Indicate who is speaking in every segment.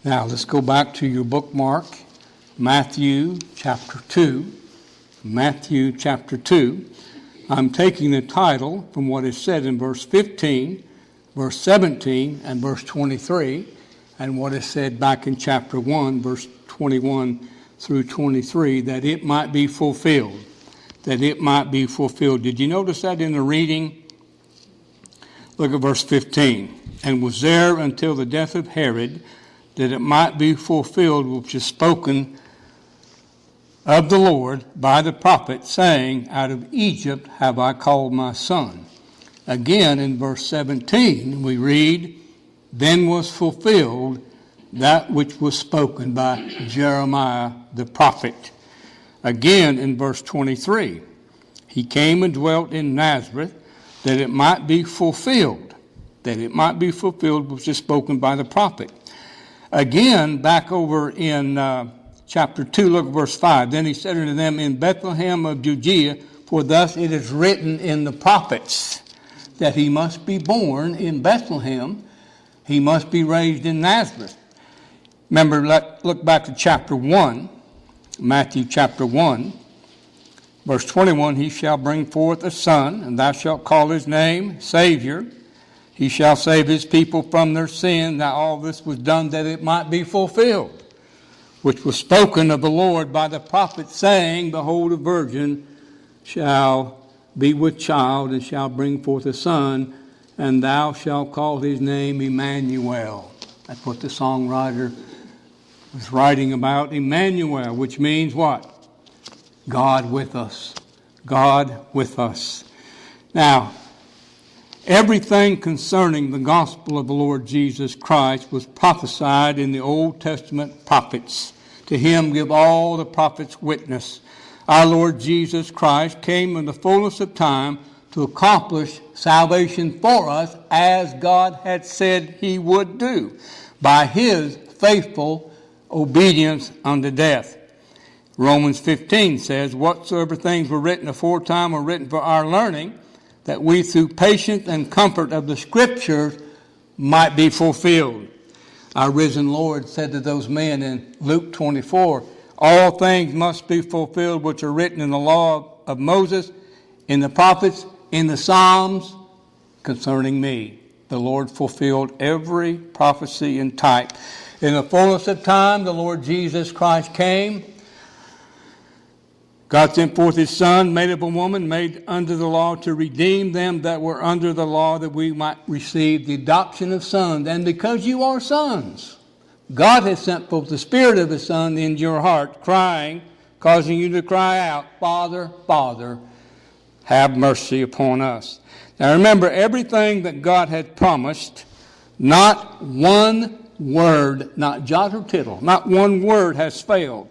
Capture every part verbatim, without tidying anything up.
Speaker 1: Now let's go back to your bookmark, Matthew chapter two. Matthew chapter two. I'm taking the title from what is said in verse fifteen, verse seventeen, and verse twenty-three, and what is said back in chapter one, verse twenty-one through twenty-three, that it might be fulfilled. That it might be fulfilled. Did you notice that in the reading? Look at verse fifteen. And was there until the death of Herod, that it might be fulfilled which is spoken of the Lord by the prophet, saying, Out of Egypt have I called my son. Again, in verse seventeen, we read, Then was fulfilled that which was spoken by Jeremiah the prophet. Again, in verse twenty-three, He came and dwelt in Nazareth, that it might be fulfilled, that it might be fulfilled which is spoken by the prophet. Again, back over in uh, chapter two, look at verse five. Then he said unto them, In Bethlehem of Judea, for thus it is written in the prophets, that he must be born in Bethlehem, he must be raised in Nazareth. Remember, let, look back to chapter one, Matthew chapter one, verse twenty-one, He shall bring forth a son, and thou shalt call his name Savior. He shall save his people from their sin. Now all this was done that it might be fulfilled, which was spoken of the Lord by the prophet, saying, Behold, a virgin shall be with child, and shall bring forth a son, and thou shalt call his name Emmanuel. That's what the songwriter was writing about, Emmanuel, which means what? God with us. God with us. Now, everything concerning the gospel of the Lord Jesus Christ was prophesied in the Old Testament prophets. To him give all the prophets witness. Our Lord Jesus Christ came in the fullness of time to accomplish salvation for us as God had said he would do by his faithful obedience unto death. Romans fifteen says, Whatsoever things were written aforetime were written for our learning, that we through patience and comfort of the Scriptures might be fulfilled. Our risen Lord said to those men in Luke twenty-four, All things must be fulfilled which are written in the law of Moses, in the prophets, in the Psalms, concerning me. The Lord fulfilled every prophecy and type. In the fullness of time, the Lord Jesus Christ came. God sent forth his Son, made of a woman, made under the law, to redeem them that were under the law, that we might receive the adoption of sons. And because you are sons, God has sent forth the Spirit of his Son into your heart, crying, causing you to cry out, Father, Father, have mercy upon us. Now remember, everything that God had promised, not one word, not jot or tittle, not one word has failed.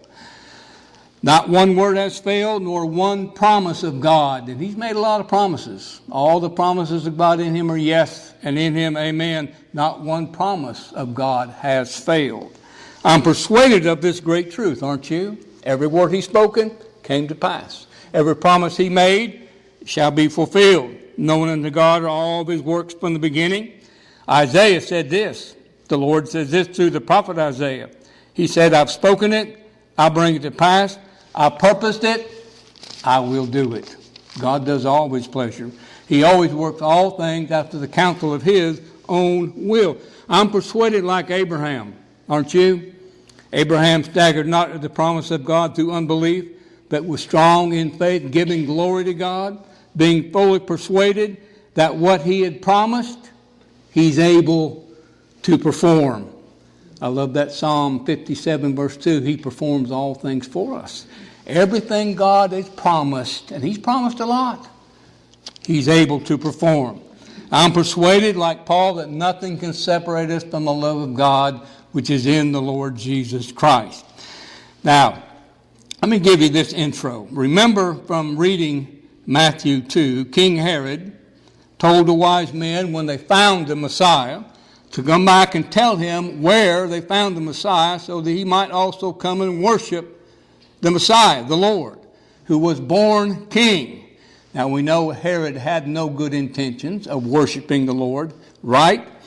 Speaker 1: Not one word has failed, nor one promise of God. And he's made a lot of promises. All the promises of God in him are yes, and in him amen. Not one promise of God has failed. I'm persuaded of this great truth, aren't you? Every word he's spoken came to pass. Every promise he made shall be fulfilled. Known unto God are all of his works from the beginning. Isaiah said this. The Lord says this through the prophet Isaiah. He said, I've spoken it, I'll bring it to pass. I purposed it, I will do it. God does all his pleasure. He always works all things after the counsel of his own will. I'm persuaded like Abraham, aren't you? Abraham staggered not at the promise of God through unbelief, but was strong in faith, giving glory to God, being fully persuaded that what he had promised, he's able to perform. I love that Psalm fifty-seven, verse two. He performs all things for us. Everything God has promised, and he's promised a lot, he's able to perform. I'm persuaded, like Paul, that nothing can separate us from the love of God, which is in the Lord Jesus Christ. Now, let me give you this intro. Remember from reading Matthew two, King Herod told the wise men when they found the Messiah to come back and tell him where they found the Messiah, so that he might also come and worship the Messiah, the Lord, who was born king. Now we know Herod had no good intentions of worshiping the Lord, right?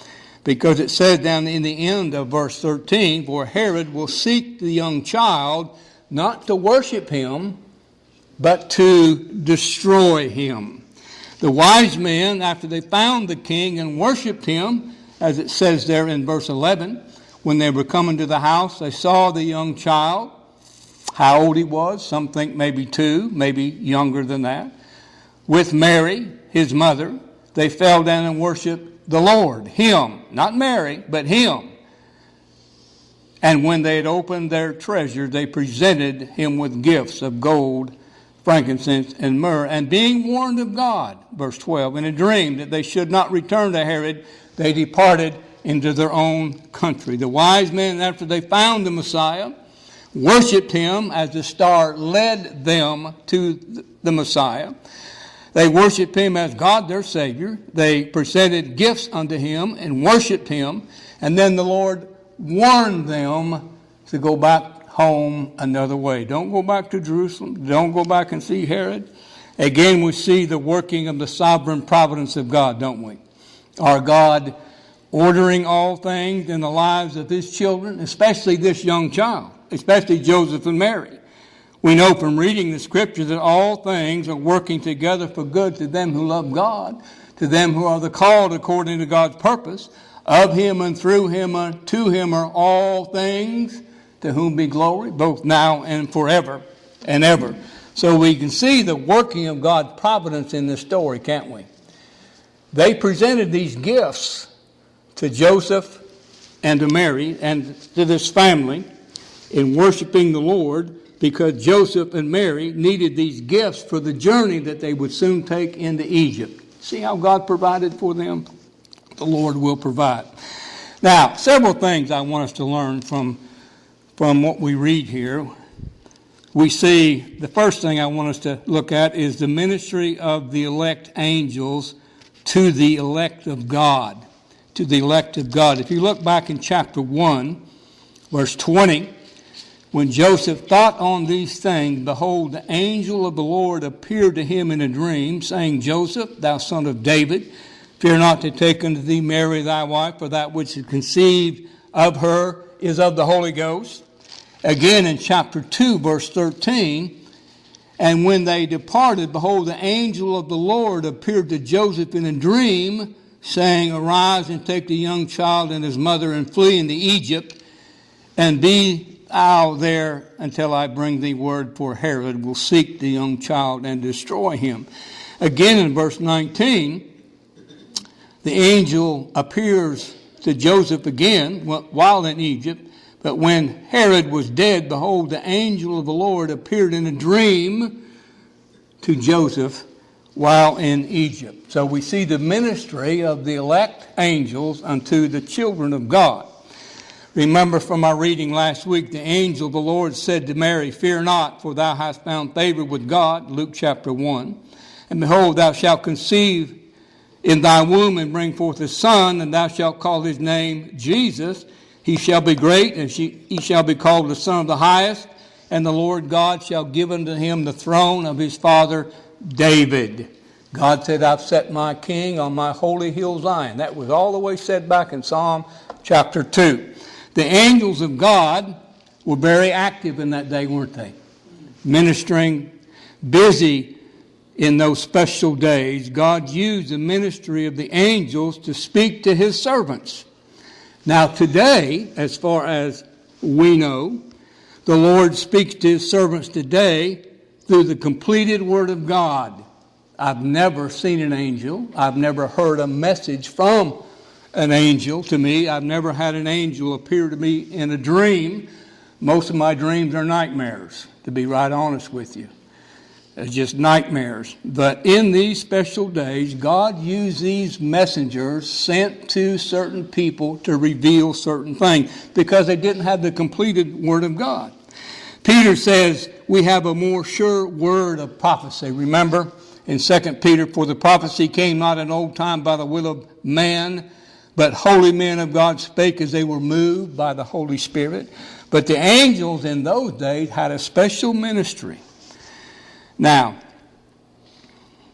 Speaker 1: because it says down in the end of verse thirteen, for Herod will seek the young child not to worship him, but to destroy him. The wise men, after they found the king and worshipped him, as it says there in verse eleven, when they were coming to the house, they saw the young child, how old he was, some think maybe two, maybe younger than that, with Mary, his mother. They fell down and worshiped the Lord, him, not Mary, but him. And when they had opened their treasure, they presented him with gifts of gold, frankincense, and myrrh. And being warned of God, verse twelve, in a dream that they should not return to Herod, they departed into their own country. The wise men, after they found the Messiah, worshipped him as the star led them to the Messiah. They worshipped him as God, their Savior. They presented gifts unto him and worshipped him. And then the Lord warned them to go back home another way. Don't go back to Jerusalem. Don't go back and see Herod. Again, we see the working of the sovereign providence of God, don't we? Our God ordering all things in the lives of his children, especially this young child, especially Joseph and Mary. We know from reading the scripture that all things are working together for good to them who love God, to them who are the called according to God's purpose. Of him and through him and to him are all things, to whom be glory, both now and forever and ever. So we can see the working of God's providence in this story, can't we? They presented these gifts to Joseph and to Mary and to this family in worshiping the Lord, because Joseph and Mary needed these gifts for the journey that they would soon take into Egypt. See how God provided for them? The Lord will provide. Now, several things I want us to learn from, from what we read here. We see, the first thing I want us to look at is the ministry of the elect angels to the elect of God. To the elect of God. If you look back in chapter one, verse twenty, when Joseph thought on these things, behold, the angel of the Lord appeared to him in a dream, saying, Joseph, thou son of David, fear not to take unto thee Mary thy wife, for that which is conceived of her is of the Holy Ghost. Again in chapter two, verse thirteen, and when they departed, behold, the angel of the Lord appeared to Joseph in a dream, saying, arise and take the young child and his mother and flee into Egypt, and be thou there until I bring thee word, for Herod will seek the young child and destroy him. Again in verse nineteen, the angel appears to Joseph again while in Egypt, but when Herod was dead, behold, the angel of the Lord appeared in a dream to Joseph while in Egypt. So we see the ministry of the elect angels unto the children of God. Remember from our reading last week, the angel of the Lord said to Mary, fear not, for thou hast found favor with God, Luke chapter one. And behold, thou shalt conceive in thy womb and bring forth a son, and thou shalt call his name Jesus. He shall be great, and she, he shall be called the Son of the Highest, and the Lord God shall give unto him the throne of his father David. God said, I've set my king on my holy hill Zion. That was all the way said back in Psalm chapter two. The angels of God were very active in that day, weren't they? Ministering, busy in those special days. God used the ministry of the angels to speak to his servants. Now today, as far as we know, the Lord speaks to his servants today through the completed Word of God. I've never seen an angel. I've never heard a message from an angel to me. I've never had an angel appear to me in a dream. Most of my dreams are nightmares, to be right honest with you. It's just nightmares. But in these special days, God used these messengers sent to certain people to reveal certain things because they didn't have the completed Word of God. Peter says we have a more sure word of prophecy. Remember in Second Peter, for the prophecy came not in old time by the will of man, but holy men of God spake as they were moved by the Holy Spirit. But the angels in those days had a special ministry. Now,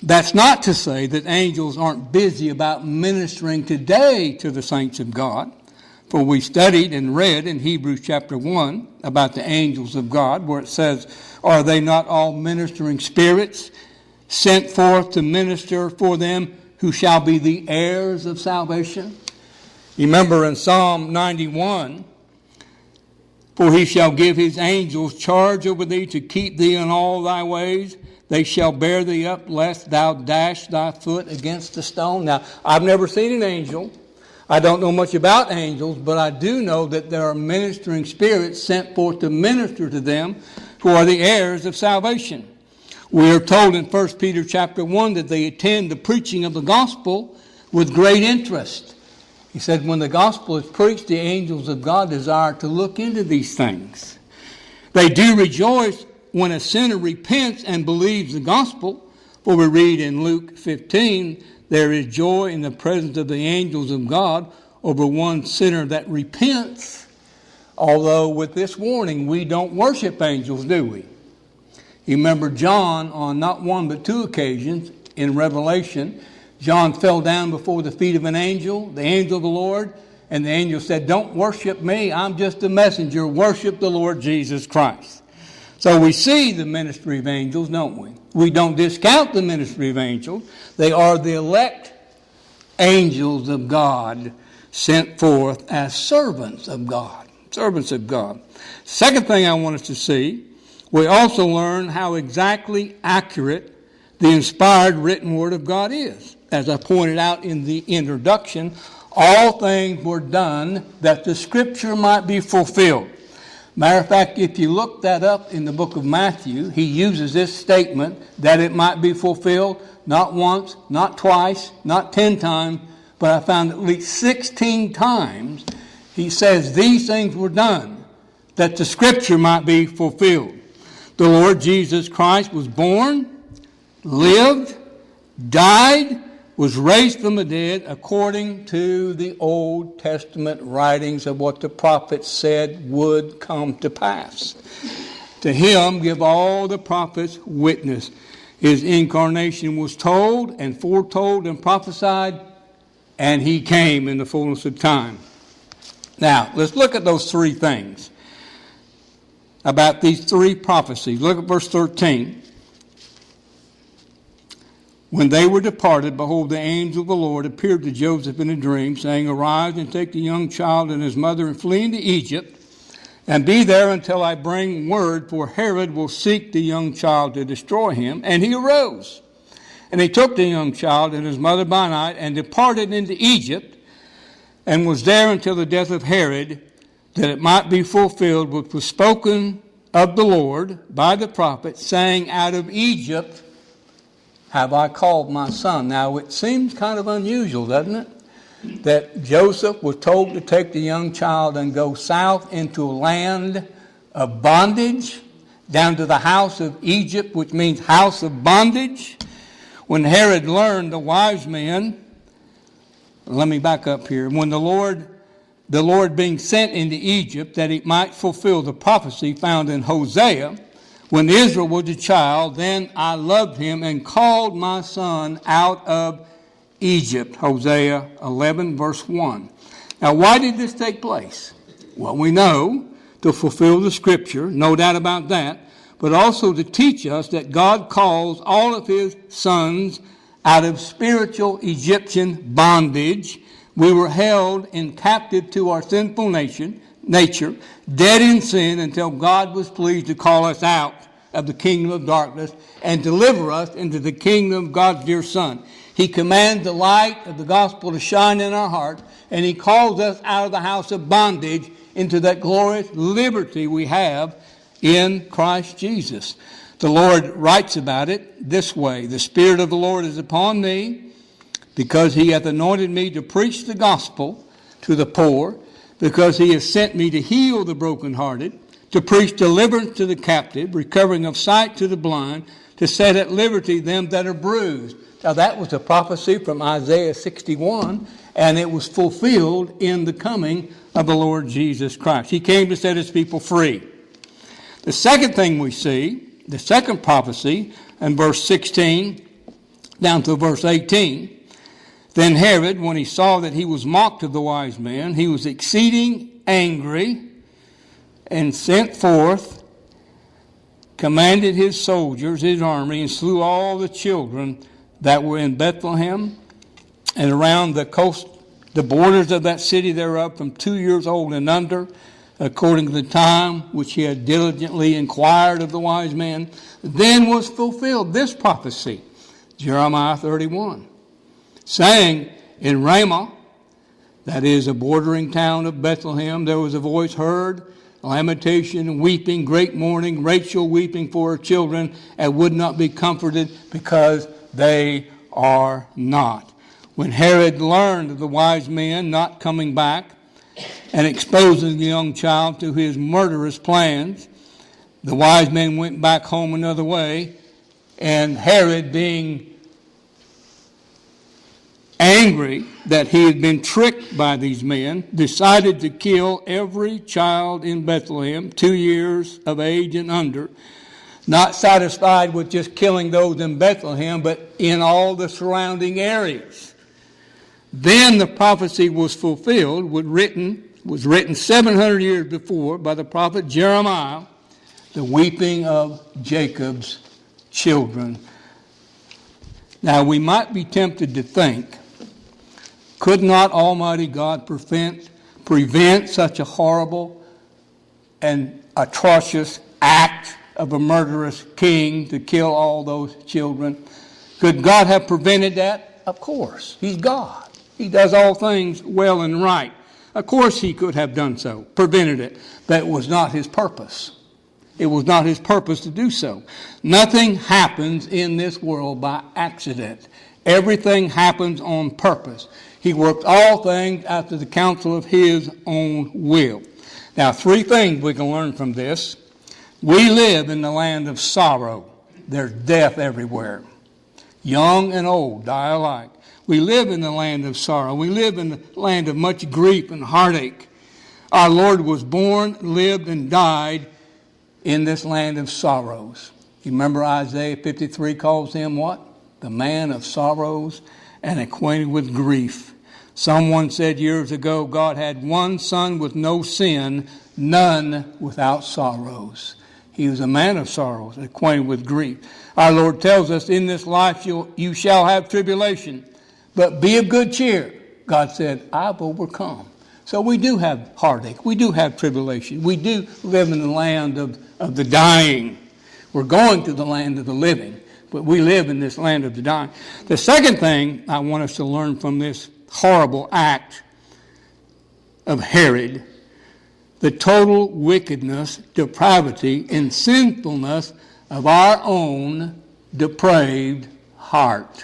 Speaker 1: That's not to say that angels aren't busy about ministering today to the saints of God. For we studied and read in Hebrews chapter one about the angels of God, where it says, are they not all ministering spirits sent forth to minister for them who shall be the heirs of salvation? You remember in Psalm ninety-one, for he shall give his angels charge over thee to keep thee in all thy ways. They shall bear thee up, lest thou dash thy foot against a stone. Now, I've never seen an angel. I don't know much about angels, but I do know that there are ministering spirits sent forth to minister to them who are the heirs of salvation. We are told in First Peter chapter one that they attend the preaching of the gospel with great interest. He said when the gospel is preached, the angels of God desire to look into these things. They do rejoice when a sinner repents and believes the gospel. For we read in Luke fifteen, there is joy in the presence of the angels of God over one sinner that repents. Although with this warning, we don't worship angels, do we? You remember John on not one but two occasions in Revelation, John fell down before the feet of an angel, the angel of the Lord, and the angel said, don't worship me, I'm just a messenger, worship the Lord Jesus Christ. So we see the ministry of angels, don't we? We don't discount the ministry of angels. They are the elect angels of God sent forth as servants of God. Servants of God. Second thing I want us to see, we also learn how exactly accurate the inspired written word of God is. As I pointed out in the introduction, all things were done that the scripture might be fulfilled. Matter of fact, if you look that up in the book of Matthew, he uses this statement that it might be fulfilled not once, not twice, not ten times, but I found at least sixteen times he says these things were done that the scripture might be fulfilled. The Lord Jesus Christ was born, lived, died, was raised from the dead according to the Old Testament writings of what the prophets said would come to pass. To him give all the prophets witness. His incarnation was told and foretold and prophesied, and he came in the fullness of time. Now, let's look at those three things about these three prophecies. Look at verse thirteen. When they were departed, behold, the angel of the Lord appeared to Joseph in a dream, saying, arise and take the young child and his mother and flee into Egypt, and be there until I bring word, for Herod will seek the young child to destroy him. And he arose. And he took the young child and his mother by night, and departed into Egypt, and was there until the death of Herod, that it might be fulfilled which was spoken of the Lord by the prophet, saying, out of Egypt have I called my son. Now, it seems kind of unusual, doesn't it? That Joseph was told to take the young child and go south into a land of bondage, down to the house of Egypt, which means house of bondage. When Herod learned, the wise men, let me back up here, when the Lord, the Lord being sent into Egypt, that he might fulfill the prophecy found in Hosea, when Israel was a child, then I loved him and called my son out of Egypt. Hosea eleven, verse one. Now, why did this take place? Well, we know to fulfill the scripture, no doubt about that, but also to teach us that God calls all of his sons out of spiritual Egyptian bondage. We were held in captive to our sinful nation, nature, dead in sin, until God was pleased to call us out of the kingdom of darkness and deliver us into the kingdom of God's dear Son. He commands the light of the gospel to shine in our hearts, and he calls us out of the house of bondage into that glorious liberty we have in Christ Jesus. The Lord writes about it this way, the Spirit of the Lord is upon me, because he hath anointed me to preach the gospel to the poor, because he has sent me to heal the brokenhearted, to preach deliverance to the captive, recovering of sight to the blind, to set at liberty them that are bruised. Now that was a prophecy from Isaiah sixty-one, and it was fulfilled in the coming of the Lord Jesus Christ. He came to set his people free. The second thing we see, the second prophecy in verse sixteen, down to verse eighteen. Then Herod, when he saw that he was mocked of the wise men, he was exceeding angry, and sent forth, commanded his soldiers, his army, and slew all the children that were in Bethlehem and around the coast, the borders of that city thereof, from two years old and under, according to the time which he had diligently inquired of the wise men. Then was fulfilled this prophecy, Jeremiah thirty-one, saying, in Ramah, that is a bordering town of Bethlehem, there was a voice heard, lamentation, weeping, great mourning, Rachel weeping for her children, and would not be comforted because they are not. When Herod learned of the wise men not coming back and exposing the young child to his murderous plans, the wise men went back home another way, and Herod, being angry that he had been tricked by these men, decided to kill every child in Bethlehem, two years of age and under, not satisfied with just killing those in Bethlehem, but in all the surrounding areas. Then the prophecy was fulfilled, was written, was written seven hundred years before by the prophet Jeremiah, the weeping of Jacob's children. Now we might be tempted to think, could not Almighty God prevent, prevent such a horrible and atrocious act of a murderous king to kill all those children? Could God have prevented that? Of course. He's God. He does all things well and right. Of course he could have done so, prevented it. But it was not his purpose. It was not his purpose to do so. Nothing happens in this world by accident. Everything happens on purpose. He works all things after the counsel of his own will. Now, three things we can learn from this. We live in the land of sorrow. There's death everywhere. Young and old die alike. We live in the land of sorrow. We live in the land of much grief and heartache. Our Lord was born, lived, and died in this land of sorrows. You remember Isaiah fifty-three calls him what? The man of sorrows and acquainted with grief. Someone said years ago, God had one son with no sin, none without sorrows. He was a man of sorrows, acquainted with grief. Our Lord tells us, in this life you'll, you shall have tribulation, but be of good cheer. God said, I've overcome. So we do have heartache. We do have tribulation. We do live in the land of, of the dying. We're going to the land of the living, but we live in this land of the dying. The second thing I want us to learn from this horrible act of Herod, the total wickedness, depravity, and sinfulness of our own depraved heart.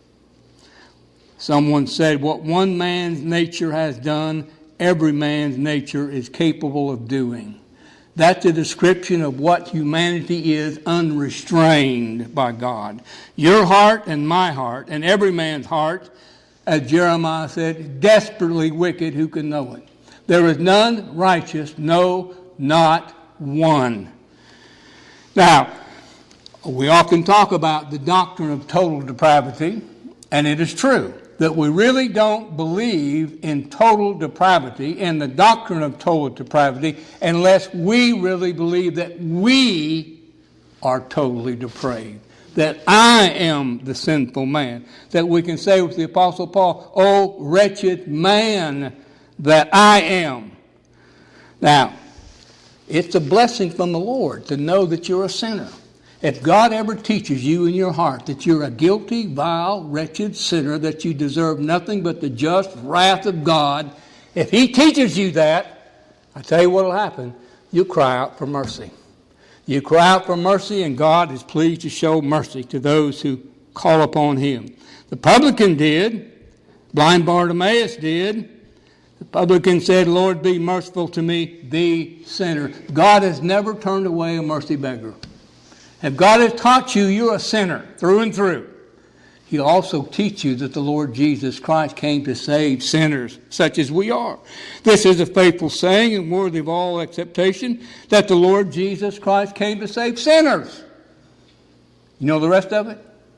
Speaker 1: Someone said, what one man's nature has done, every man's nature is capable of doing. That's a description of what humanity is unrestrained by God. Your heart and my heart and every man's heart, as Jeremiah said, desperately wicked, who can know it? There is none righteous, no, not one. Now, we often talk about the doctrine of total depravity, and it is true that we really don't believe in total depravity and the doctrine of total depravity unless we really believe that we are totally depraved, that I am the sinful man, that we can say with the Apostle Paul, oh, wretched man that I am. Now, it's a blessing from the Lord to know that you're a sinner. If God ever teaches you in your heart that you're a guilty, vile, wretched sinner, that you deserve nothing but the just wrath of God, if He teaches you that, I tell you what will happen. You cry out for mercy. You cry out for mercy, and God is pleased to show mercy to those who call upon Him. The publican did. Blind Bartimaeus did. The publican said, Lord, be merciful to me, the sinner. God has never turned away a mercy beggar. If God has taught you you're a sinner through and through, He'll also teach you that the Lord Jesus Christ came to save sinners such as we are. This is a faithful saying and worthy of all acceptation, that the Lord Jesus Christ came to save sinners. You know the rest of it?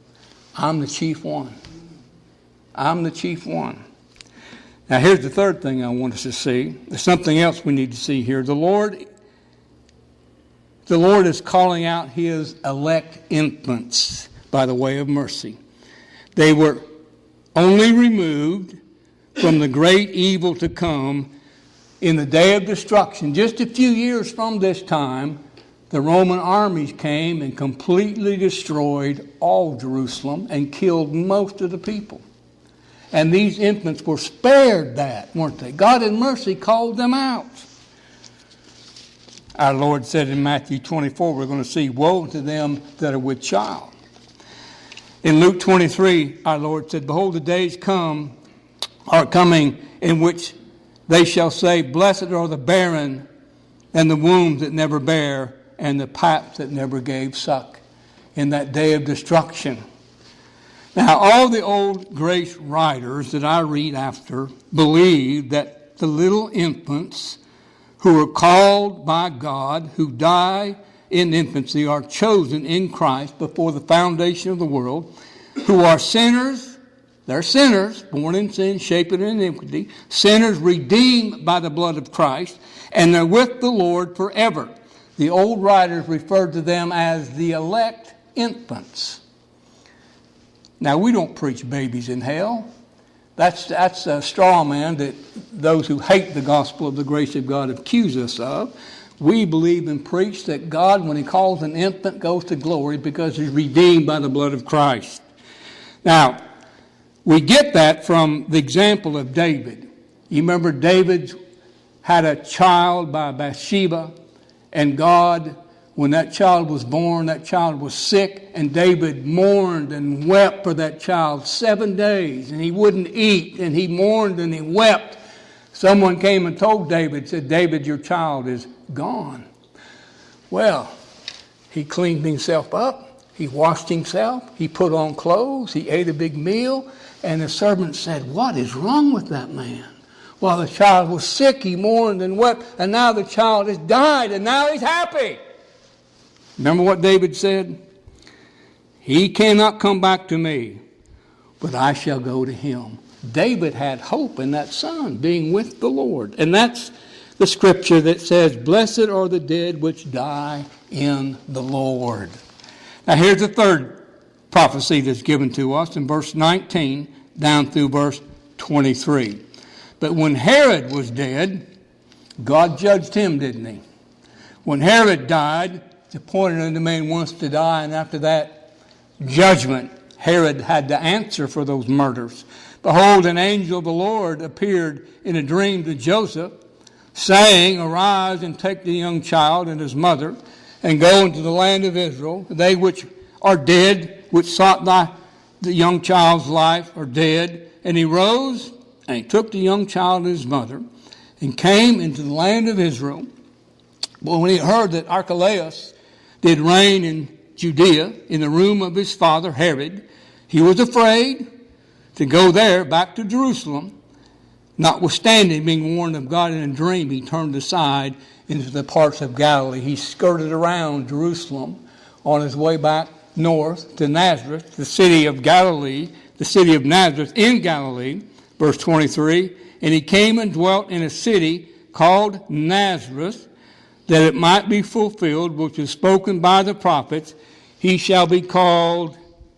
Speaker 1: I'm the chief one. I'm the chief one. Now here's the third thing I want us to see. There's something else we need to see here. The Lord, the Lord is calling out his elect infants by the way of mercy. They were only removed from the great evil to come in the day of destruction. Just a few years from this time, the Roman armies came and completely destroyed all Jerusalem and killed most of the people. And these infants were spared that, weren't they? God in mercy called them out. Our Lord said in Matthew twenty-four, we're going to see, woe to them that are with child. In Luke twenty-three, our Lord said, behold, the days come, are coming, in which they shall say, blessed are the barren, and the wombs that never bare, and the paps that never gave suck, in that day of destruction. Now, all the old grace writers that I read after believe that the little infants who are called by God, who die in infancy, are chosen in Christ before the foundation of the world, who are sinners. They're sinners, born in sin, shaped in iniquity, sinners redeemed by the blood of Christ, and they're with the Lord forever. The old writers referred to them as the elect infants. Now, we don't preach babies in hell. That's, that's a straw man that those who hate the gospel of the grace of God accuse us of. We believe and preach that God, when he calls an infant, goes to glory because he's redeemed by the blood of Christ. Now, we get that from the example of David. You remember David had a child by Bathsheba, and God, when that child was born, that child was sick, and David mourned and wept for that child seven days, and he wouldn't eat, and he mourned and he wept. Someone came and told David, said, David, your child is gone. Well, he cleaned himself up, he washed himself, he put on clothes, he ate a big meal, and the servant said, what is wrong with that man? Well, the child was sick, he mourned and wept, and now the child has died, and now he's happy. Remember what David said? He cannot come back to me, but I shall go to him. David had hope in that son being with the Lord. And that's the scripture that says, blessed are the dead which die in the Lord. Now here's the third prophecy that's given to us in verse nineteen down through verse twenty-three. But when Herod was dead, God judged him, didn't he? When Herod died, it's appointed unto man once to die, and after that judgment, Herod had to answer for those murders. Behold, an angel of the Lord appeared in a dream to Joseph, saying, arise and take the young child and his mother, and go into the land of Israel. They which are dead, which sought thy, the young child's life, are dead. And he rose, and he took the young child and his mother, and came into the land of Israel. But when he heard that Archelaus did reign in Judea, in the room of his father Herod, he was afraid to go there back to Jerusalem. Notwithstanding being warned of God in a dream, he turned aside into the parts of Galilee. He skirted around Jerusalem on his way back north to Nazareth, the city of Galilee, the city of Nazareth in Galilee, verse twenty-three. And he came and dwelt in a city called Nazareth, that it might be fulfilled, which was spoken by the prophets, he shall be called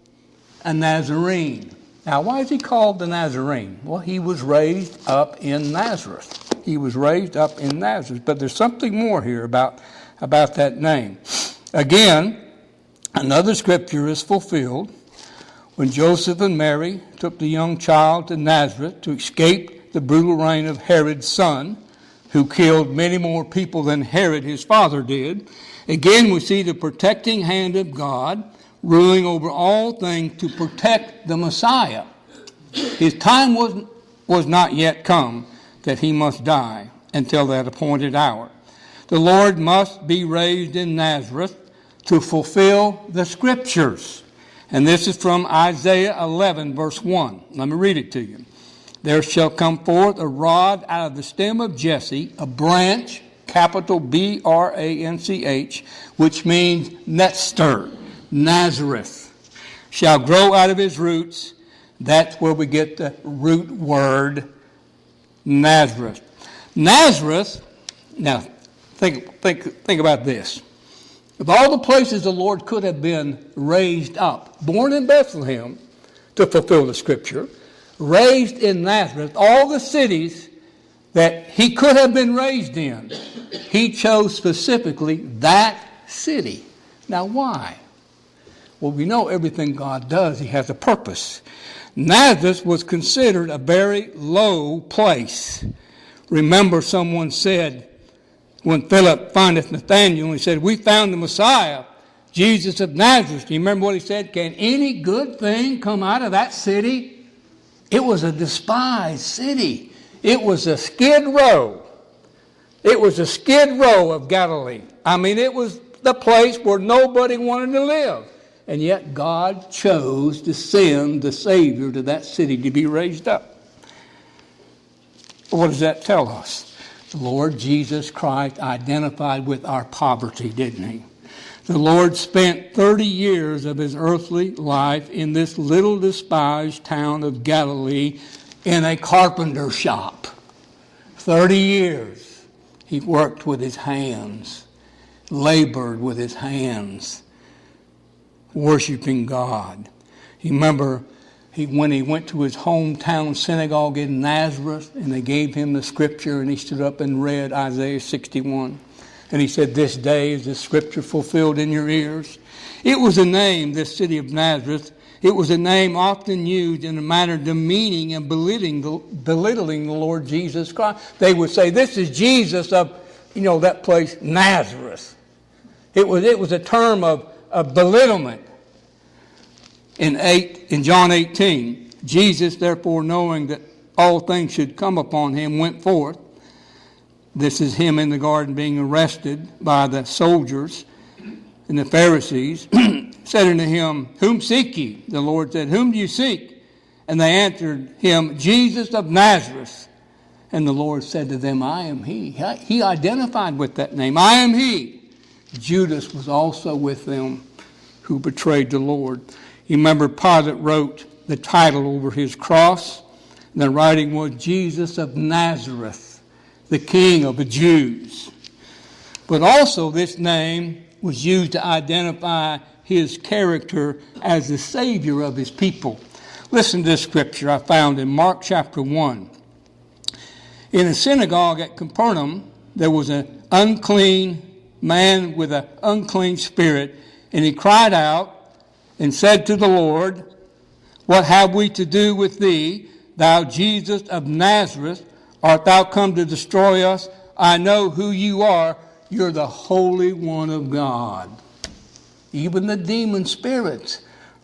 Speaker 1: a Nazarene. Now, why is he called the Nazarene? Well, he was raised up in Nazareth. He was raised up in Nazareth. But there's something more here about, about that name. Again, another scripture is fulfilled when Joseph and Mary took the young child to Nazareth to escape the brutal reign of Herod's son, who killed many more people than Herod, his father, did. Again, we see the protecting hand of God ruling over all things to protect the Messiah. His time was, was not yet come that he must die until that appointed hour. The Lord must be raised in Nazareth to fulfill the Scriptures. And this is from Isaiah eleven, verse one. Let me read it to you. There shall come forth a rod out of the stem of Jesse, a branch, capital B R A N C H, which means Netzer, Nazareth. shall grow out of his roots. That's where we get the root word Nazareth. Nazareth, now think, think, think about this. Of all the places the Lord could have been raised up, born in Bethlehem to fulfill the scripture, raised in Nazareth, all the cities that he could have been raised in, he chose specifically that city. Now why? Well, we know everything God does, he has a purpose. Nazareth was considered a very low place. Remember, someone said, when Philip findeth Nathanael, he said, we found the Messiah, Jesus of Nazareth. Do you remember what he said? Can any good thing come out of that city? It was a despised city. It was a skid row. It was a skid row of Galilee. I mean, it was the place where nobody wanted to live. And yet God chose to send the Savior to that city to be raised up. What does that tell us? The Lord Jesus Christ identified with our poverty, didn't he? The Lord spent thirty years of his earthly life in this little despised town of Galilee in a carpenter shop. thirty years he worked with his hands, labored with his hands, worshiping God. You remember he, when he went to his hometown synagogue in Nazareth and they gave him the scripture and he stood up and read Isaiah sixty-one. And he said, this day is the scripture fulfilled in your ears. It was a name, this city of Nazareth. It was a name often used in a manner demeaning and belittling the, belittling the Lord Jesus Christ. They would say, this is Jesus of, you know, that place, Nazareth. It was, it was a term of, of belittlement. In eight, in John eighteen, Jesus, therefore, knowing that all things should come upon him, went forth. This is him in the garden being arrested by the soldiers and the Pharisees. Said unto him, whom seek ye? The Lord said, whom do you seek? And they answered him, Jesus of Nazareth. And the Lord said to them, I am he. He identified with that name. I am he. Judas was also with them who betrayed the Lord. You remember Pilate wrote the title over his cross. The writing was Jesus of Nazareth, the King of the Jews. But also this name was used to identify his character as the Savior of his people. Listen to this scripture I found in Mark chapter one. In a synagogue at Capernaum, there was an unclean man with an unclean spirit, and he cried out and said to the Lord, what have we to do with thee, thou Jesus of Nazareth? Art thou come to destroy us? I know who you are. You're the Holy One of God. Even the demon spirits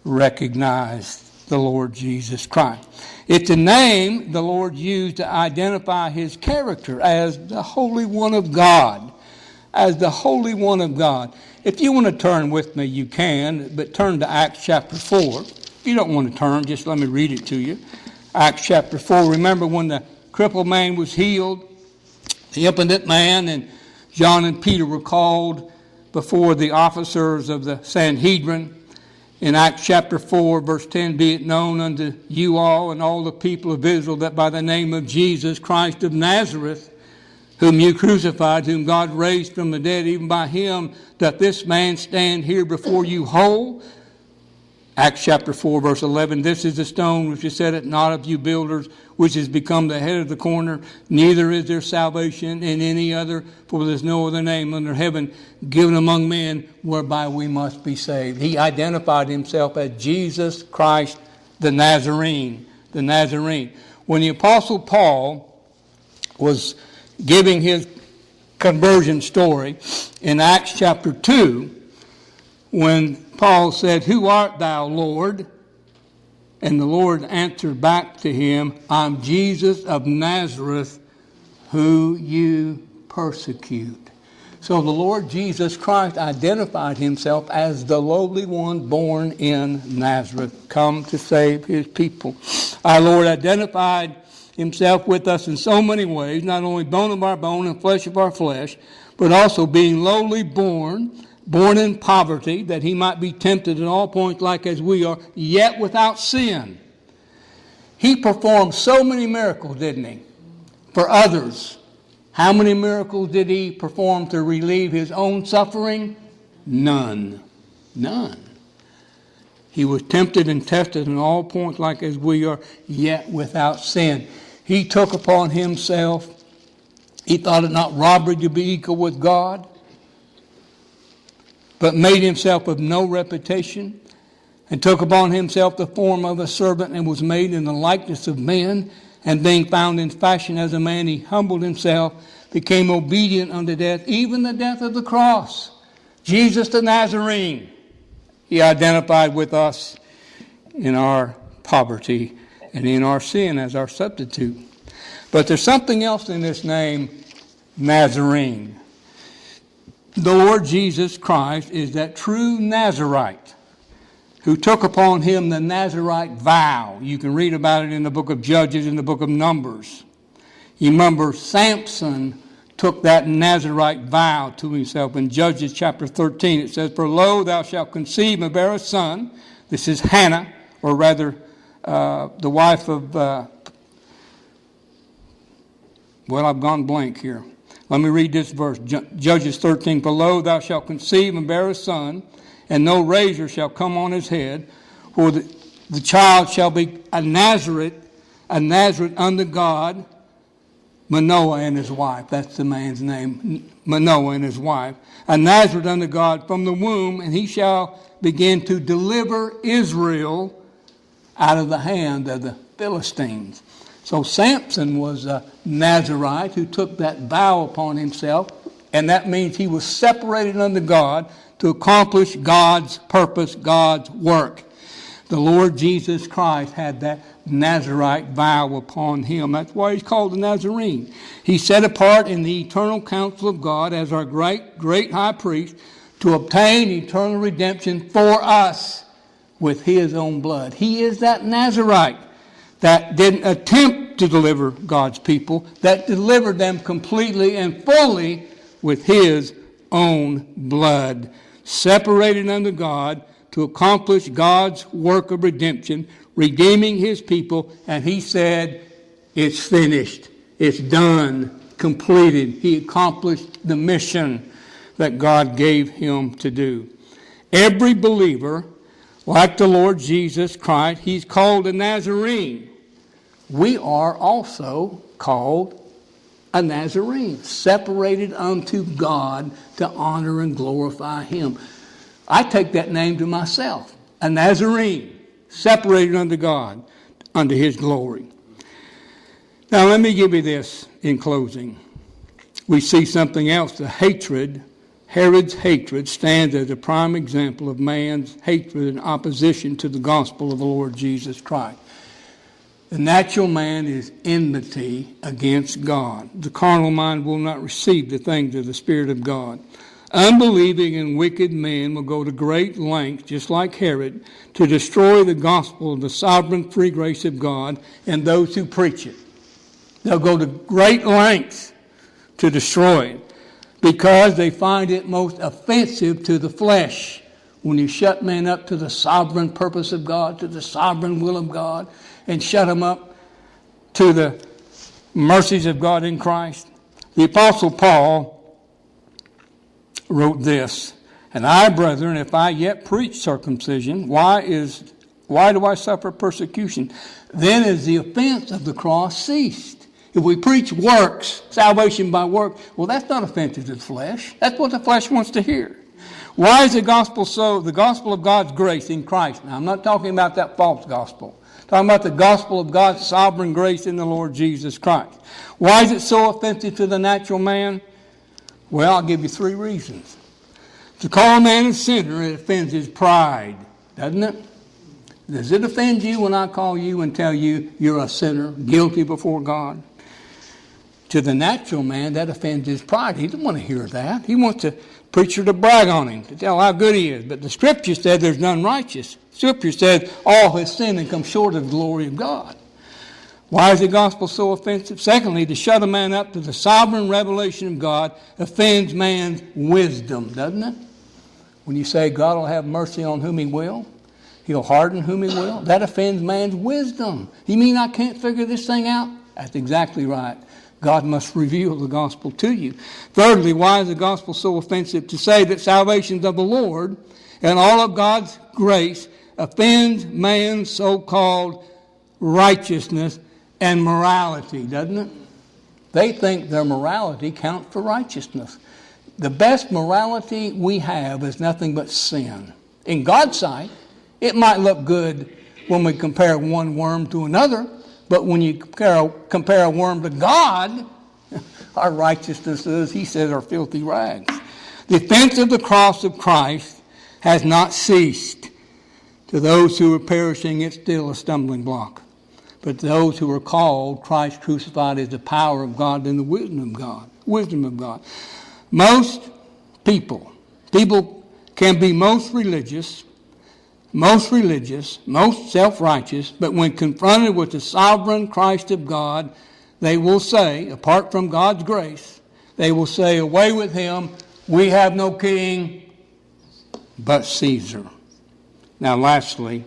Speaker 1: recognized the Lord Jesus Christ. It's a name the Lord used to identify his character as the Holy One of God. As the Holy One of God. If you want to turn with me, you can, but turn to Acts chapter four. If you don't want to turn, just let me read it to you. Acts chapter four. Remember when the crippled man was healed, the impotent man, and John and Peter were called before the officers of the Sanhedrin. In Acts chapter four, verse ten, be it known unto you all and all the people of Israel that by the name of Jesus Christ of Nazareth, whom you crucified, whom God raised from the dead, even by him doth this man stand here before you whole. Acts chapter four, verse eleven, this is the stone which is set at naught of you builders, which has become the head of the corner. Neither is there salvation in any other, for there is no other name under heaven given among men whereby we must be saved. He identified himself as Jesus Christ the Nazarene. The Nazarene. When the Apostle Paul was giving his conversion story in Acts chapter two, when Paul said, who art thou, Lord? And the Lord answered back to him, I'm Jesus of Nazareth, who you persecute. So the Lord Jesus Christ identified himself as the lowly one born in Nazareth, come to save his people. Our Lord identified himself with us in so many ways, not only bone of our bone and flesh of our flesh, but also being lowly born, born in poverty, that he might be tempted in all points like as we are, yet without sin. He performed so many miracles, didn't he, for others. How many miracles did he perform to relieve his own suffering? None. None. He was tempted and tested in all points like as we are, yet without sin. He took upon himself, he thought it not robbery to be equal with God, but made himself of no reputation, and took upon himself the form of a servant, and was made in the likeness of men. And being found in fashion as a man, he humbled himself, became obedient unto death, even the death of the cross. Jesus the Nazarene, he identified with us in our poverty and in our sin as our substitute. But there's something else in this name, Nazarene. The Lord Jesus Christ is that true Nazarite who took upon him the Nazarite vow. You can read about it in the book of Judges, in the book of Numbers. You remember Samson took that Nazarite vow to himself. In Judges chapter thirteen, it says, "For lo, thou shalt conceive and bear a son." This is Hannah, or rather uh, the wife of, uh, well, I've gone blank here. Let me read this verse, Judges thirteen. "For lo, thou shalt conceive and bear a son, and no razor shall come on his head, for the, the child shall be a Nazarite, a Nazarite unto God, Manoah and his wife." That's the man's name, Manoah and his wife. "A Nazarite unto God from the womb, and he shall begin to deliver Israel out of the hand of the Philistines." So Samson was a Nazarite who took that vow upon himself, and that means he was separated unto God to accomplish God's purpose, God's work. The Lord Jesus Christ had that Nazarite vow upon him. That's why he's called the Nazarene. He's set apart in the eternal counsel of God as our great, great high priest to obtain eternal redemption for us with his own blood. He is that Nazarite that didn't attempt to deliver God's people, that delivered them completely and fully with his own blood. Separated unto God to accomplish God's work of redemption, redeeming his people, and he said, it's finished, it's done, completed. He accomplished the mission that God gave him to do. Every believer, like the Lord Jesus Christ, he's called a Nazarene. We are also called a Nazarene, separated unto God to honor and glorify him. I take that name to myself, a Nazarene, separated unto God, unto his glory. Now let me give you this in closing. We see something else. The hatred, Herod's hatred, stands as a prime example of man's hatred and opposition to the gospel of the Lord Jesus Christ. The natural man is enmity against God. The carnal mind will not receive the things of the Spirit of God. Unbelieving and wicked men will go to great lengths, just like Herod, to destroy the gospel of the sovereign free grace of God and those who preach it. They'll go to great lengths to destroy it because they find it most offensive to the flesh. When you shut men up to the sovereign purpose of God, to the sovereign will of God, and shut them up to the mercies of God in Christ. The Apostle Paul wrote this, "And I, brethren, if I yet preach circumcision, why is why do I suffer persecution? Then is the offense of the cross ceased." If we preach works, salvation by work, well, that's not offensive to the flesh. That's what the flesh wants to hear. Why is the gospel so? The gospel of God's grace in Christ. Now, I'm not talking about that false gospel. I'm talking about the gospel of God's sovereign grace in the Lord Jesus Christ. Why is it so offensive to the natural man? Well, I'll give you three reasons. To call a man a sinner, it offends his pride, doesn't it? Does it offend you when I call you and tell you you're a sinner, guilty before God? To the natural man, that offends his pride. He doesn't want to hear that. He wants the preacher to brag on him, to tell how good he is. But the Scripture said there's none righteous. Scripture said all has sinned and come short of the glory of God. Why is the gospel so offensive? Secondly, to shut a man up to the sovereign revelation of God offends man's wisdom, doesn't it? When you say God will have mercy on whom he will, he'll harden whom he will, that offends man's wisdom. You mean I can't figure this thing out? That's exactly right. God must reveal the gospel to you. Thirdly, why is the gospel so offensive? To say that salvation is of the Lord and all of God's grace offends man's so-called righteousness and morality, doesn't it? They think their morality counts for righteousness. The best morality we have is nothing but sin. In God's sight, it might look good when we compare one worm to another, but when you compare, compare a worm to God, our righteousness is, he says, are filthy rags. The offense of the cross of Christ has not ceased. To those who are perishing, it's still a stumbling block. But to those who are called, Christ crucified is the power of God and the wisdom of God. Wisdom of God. Most people, people can be most religious, most religious, most self-righteous, but when confronted with the sovereign Christ of God, they will say, apart from God's grace, they will say, away with him, we have no king but Caesar. Now lastly,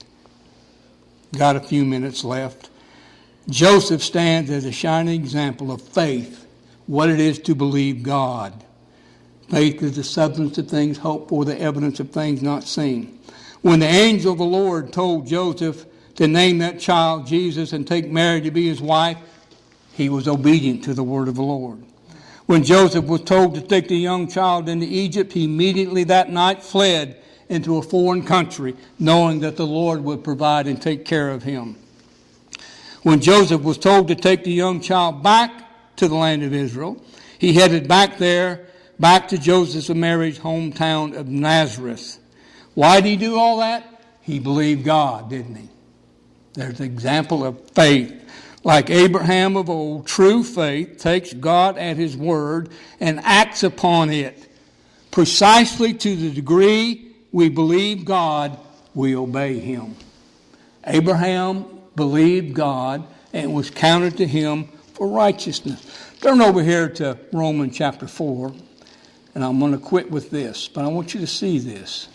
Speaker 1: got a few minutes left. Joseph stands as a shining example of faith, what it is to believe God. Faith is the substance of things hoped for, the evidence of things not seen. When the angel of the Lord told Joseph to name that child Jesus and take Mary to be his wife, he was obedient to the word of the Lord. When Joseph was told to take the young child into Egypt, he immediately that night fled into a foreign country, knowing that the Lord would provide and take care of him. When Joseph was told to take the young child back to the land of Israel, he headed back there, back to Joseph and Mary's hometown of Nazareth. Why did he do all that? He believed God, didn't he? There's an example of faith. Like Abraham of old, true faith takes God at his word and acts upon it. Precisely to the degree we believe God, we obey him. Abraham believed God and it was counted to him for righteousness. Turn over here to Romans chapter four, and I'm going to quit with this, but I want you to see this.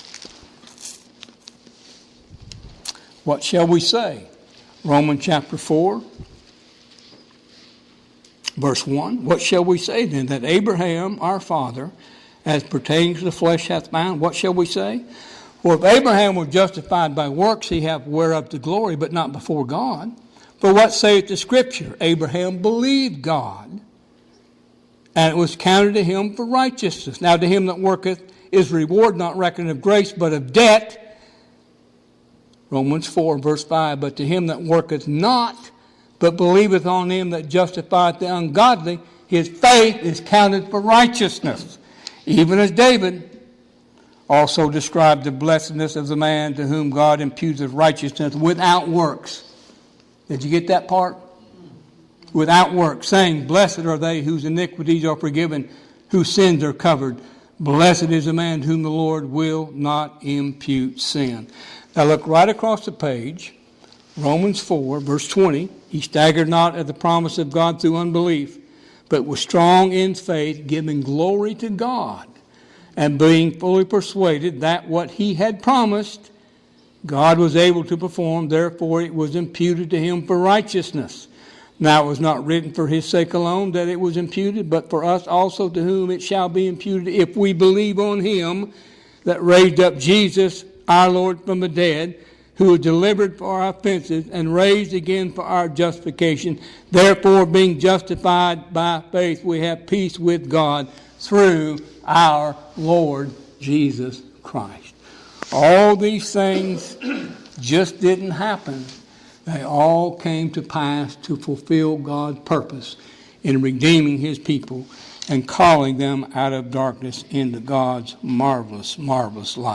Speaker 1: What shall we say? Romans chapter four, verse one. What shall we say then? That Abraham, our father, as pertaining to the flesh hath found. What shall we say? For if Abraham were justified by works, he hath whereof the glory, but not before God. For what saith the Scripture? Abraham believed God, and it was counted to him for righteousness. Now to him that worketh is reward not reckoned of grace, but of debt. Romans four, verse five. But to him that worketh not, but believeth on him that justifieth the ungodly, his faith is counted for righteousness. Even as David also described the blessedness of the man to whom God imputeth righteousness without works. Did you get that part? Without works, saying, blessed are they whose iniquities are forgiven, whose sins are covered. Blessed is the man to whom the Lord will not impute sin. Now look right across the page, Romans four, verse twenty. He staggered not at the promise of God through unbelief, but was strong in faith, giving glory to God, and being fully persuaded that what he had promised, God was able to perform. Therefore it was imputed to him for righteousness. Now it was not written for his sake alone that it was imputed, but for us also, to whom it shall be imputed, if we believe on him that raised up Jesus, our Lord, from the dead, who was delivered for our offenses and raised again for our justification. Therefore, being justified by faith, we have peace with God through our Lord Jesus Christ. All these things just didn't happen. They all came to pass to fulfill God's purpose in redeeming his people and calling them out of darkness into God's marvelous, marvelous light.